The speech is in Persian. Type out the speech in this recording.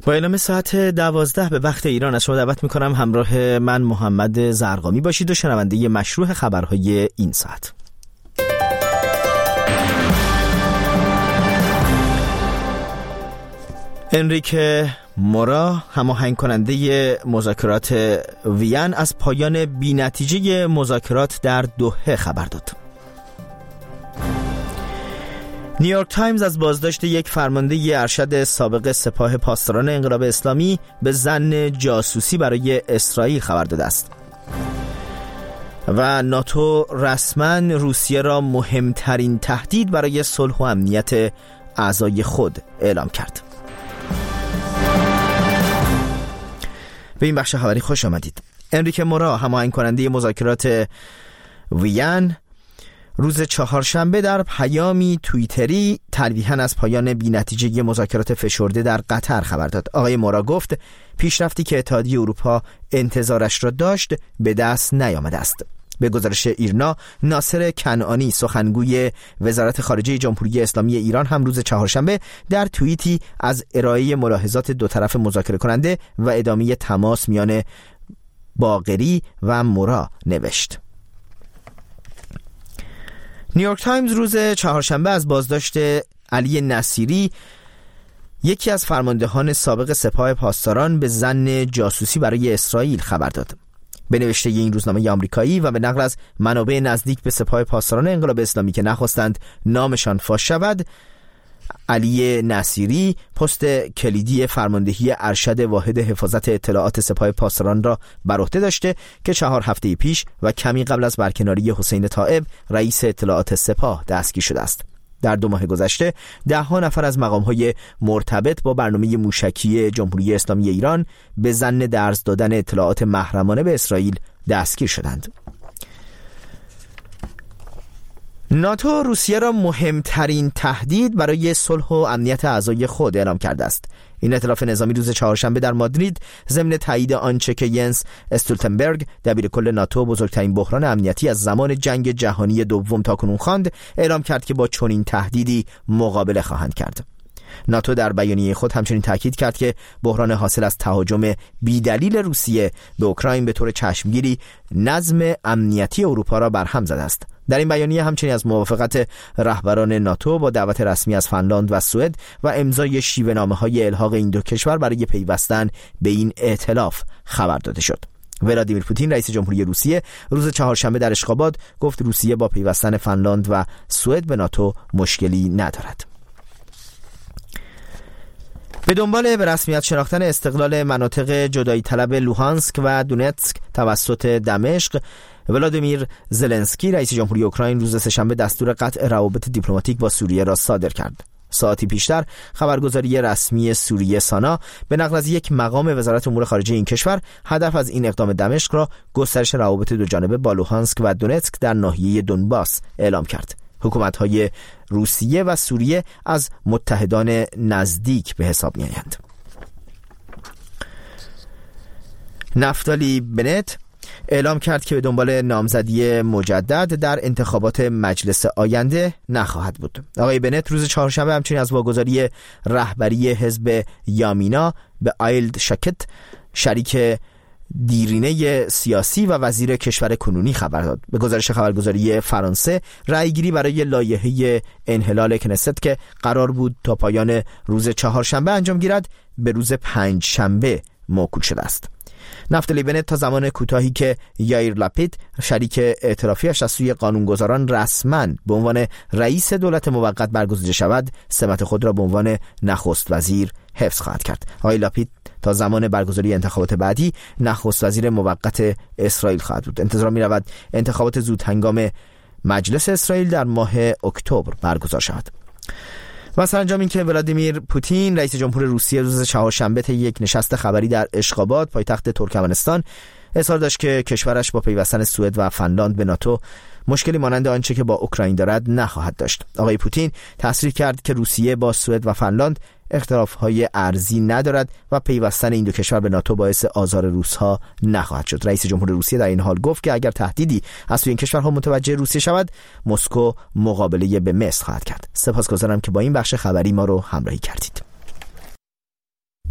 با اعلام ساعت 12 به وقت ایران از شما دعوت میکنم همراه من محمد زرقامی باشید و شنونده مشروع خبرهای این ساعت. انریکه مورا، هماهنگ کننده مذاکرات وین، از پایان بی‌نتیجه مذاکرات در دوحه خبر داد. نیویورک تایمز از بازداشت یک فرمانده ارشد سابق سپاه پاسداران انقلاب اسلامی به ظن جاسوسی برای اسرائیل خبر داده است. و ناتو رسما روسیه را مهمترین تهدید برای صلح و امنیت اعضای خود اعلام کرد. به این بخش خبری خوش آمدید. انریکه مورا، هماهنگ کننده مذاکرات وین، روز چهارشنبه در پیامی توییتری تلویحاً از پایان بی‌نتیجه مذاکرات فشرده در قطر خبر داد. آقای مورا گفت پیشرفتی که اتحادیه اروپا انتظارش را داشت به دست نیامده است. به گزارش ایرنا، ناصر کنعانی، سخنگوی وزارت خارجه جمهوری اسلامی ایران، هم روز چهارشنبه در توییتی از ارائه ملاحظات دو طرف مذاکره کننده و ادامه تماس میان باقری و مورا نوشت. نیویورک تایمز روز چهارشنبه از بازداشت علی نصیری، یکی از فرماندهان سابق سپاه پاسداران، به ظن جاسوسی برای اسرائیل خبر داد. به نوشته این روزنامه آمریکایی و به نقل از منابع نزدیک به سپاه پاسداران انقلاب اسلامی که نخواستند نامشان فاش شود، علی نصیری پست کلیدی فرماندهی ارشد واحد حفاظت اطلاعات سپاه پاسداران را بر عهده داشته که 4 هفته پیش و کمی قبل از برکناری حسین طائب رئیس اطلاعات سپاه دستگیر شده است. در 2 ماه گذشته 10 نفر از مقام‌های مرتبط با برنامه موشکی جمهوری اسلامی ایران به ظن درز دادن اطلاعات محرمانه به اسرائیل دستگیر شدند. ناتو روسیه را مهمترین تهدید برای صلح و امنیت اعضای خود اعلام کرده است. این ائتلاف نظامی روز چهارشنبه در مادرید ضمن تایید آنچه که ینس استولتنبرگ، دبیرکل ناتو، بزرگترین بحران امنیتی از زمان جنگ جهانی دوم تاکنون خواند، اعلام کرد که با چنین تهدیدی مقابله خواهند کرد. ناتو در بیانیه خود همچنین تاکید کرد که بحران حاصل از تهاجم بی‌دلیل روسیه به اوکراین به طور چشمگیری نظم امنیتی اروپا را برهم زده است. در این بیانیه همچنین از موافقت رهبران ناتو با دعوت رسمی از فنلاند و سوئد و امضای شیوه‌نامه‌های الحاق این دو کشور برای پیوستن به این ائتلاف خبر داده شد. ولادیمیر پوتین، رئیس جمهوری روسیه، روز چهارشنبه در اشخاباد گفت روسیه با پیوستن فنلاند و سوئد به ناتو مشکلی ندارد. به دنبال به رسمیت شناختن استقلال مناطق جدایی طلب لوهانسک و دونتسک توسط دمشق، ولادیمیر زلنسکی، رئیس جمهوری اوکراین، روز سه‌شنبه دستور قطع روابط دیپلماتیک با سوریه را صادر کرد. ساعتی پیشتر خبرگزاری رسمی سوریه سانا به نقل از یک مقام وزارت امور خارجه این کشور، هدف از این اقدام دمشق را گسترش روابط دو جانبه با لوهانسک و دونتسک در ناحیه دونباس اعلام کرد. حکومت‌های روسیه و سوریه از متحدان نزدیک به حساب می‌آیند. نفتالی بنت اعلام کرد که به دنبال نامزدی مجدد در انتخابات مجلس آینده نخواهد بود. آقای بنت روز چهارشنبه همچنین از واگذاری رهبری حزب یامینا به آیلد شاکت، شریک دیرینه سیاسی و وزیر کشور کنونی خبر داد. به گزارش خبرگزاری فرانسه، رأیگیری برای لایحه انحلال کنست که قرار بود تا پایان روز چهارشنبه انجام گیرد، به روز پنجشنبه موکول شده است. نفتالی بنت تا زمان کوتاهی که یایر لاپید، شریک ائتلافی‌اش، از سوی قانونگذاران رسما به عنوان رئیس دولت موقت برگزیده شود، سمت خود را به عنوان نخست وزیر حفظ خواهد کرد. آقای لاپید تا زمان برگزاری انتخابات بعدی نخست وزیر موقت اسرائیل خواهد بود. انتظار می‌رود انتخابات زود هنگام مجلس اسرائیل در ماه اکتبر برگزار شود. و سرانجام این که ولادیمیر پوتین، رئیس جمهور روسیه، روز چهارشنبه طی یک نشست خبری در اشخاباد، پایتخت ترکمنستان، اظهار داشت که کشورش با پیوستن سوئد و فنلاند به ناتو مشکلی مانند آنچه که با اوکراین دارد نخواهد داشت. آقای پوتین تصریح کرد که روسیه با سوئد و فنلاند اختلاف‌های ارزی ندارد و پیوستن این دو کشور به ناتو باعث آزار روس‌ها نخواهد شد. رئیس جمهور روسیه در این حال گفت که اگر تهدیدی از سوی این کشورها متوجه روسیه شود، مسکو مقابله به مصر خواهد کرد. سپاسگزارم که با این بخش خبری ما رو همراهی کردید.